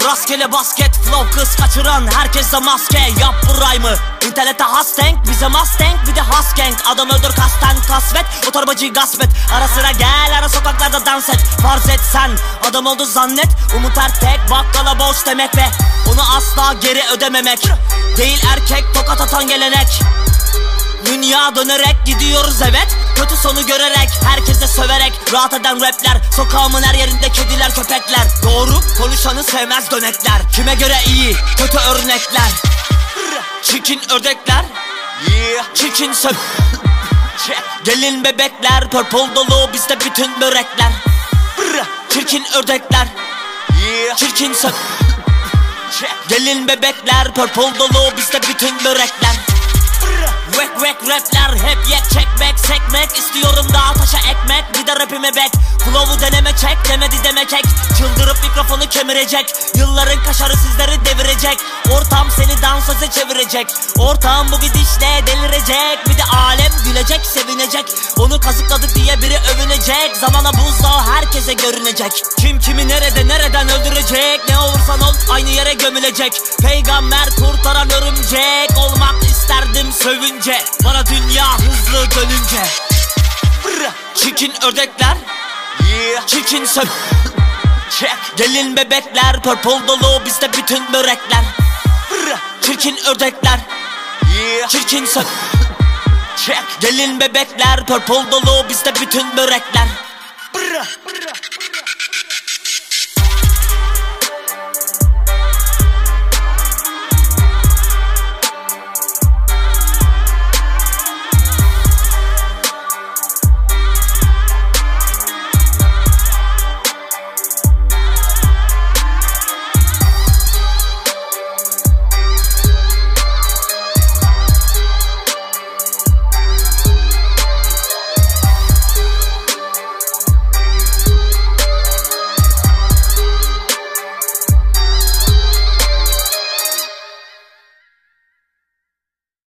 Rastgele basket flow, kız kaçıran herkeste maske. Yap bu rhyme'ı, internete has tank, bize Mustang bir de has gang. Adam öldür kasten kasvet, o torbacıyı gasp et. Ara sıra gel, ara sokaklarda dans et. Farz et sen adam oldu zannet. Umut Ertek bakkala borç demek ve onu asla geri ödememek. Değil erkek tokat atan gelenek. Dünya dönerek gidiyoruz evet, kötü sonu görerek, herkese söverek. Rahat eden rapler, sokağımın her yerinde kediler köpekler. Doğru konuşanı sevmez dönekler. Kime göre iyi, kötü örnekler. Çirkin ördekler, çirkin gelin bebekler, purple dolu bizde bütün börekler. Çirkin ördekler, çirkin gelin bebekler, purple dolu bizde bütün börekler. Wek rapler hep yek çekmek sekmek. İstiyorum daha taşa ekmek, bir de rapime bek. Flow'u deneme çek, demedi deme kek. Çıldırıp mikrofonu kemirecek. Yılların kaşarı sizleri devirecek. Ortam seni dansöze çevirecek. Ortam bu gidişle delirecek. Bir de alem gülecek, sevinecek. Onu kazıkladık diye biri övünecek. Zamana buzdağı herkese görünecek. Kim kimi nerede nereden öldürecek. Ne olursan ol aynı yere gömülecek. Peygamber kurtaran örümcek olmak isterdim sövünce. Bana dünya hızlı dönünce. Çirkin ördekler, çirkin gelin bebekler, purple dolu bizde bütün börekler. Çirkin ördekler, çirkin gelin bebekler, purple dolu bizde bütün börekler.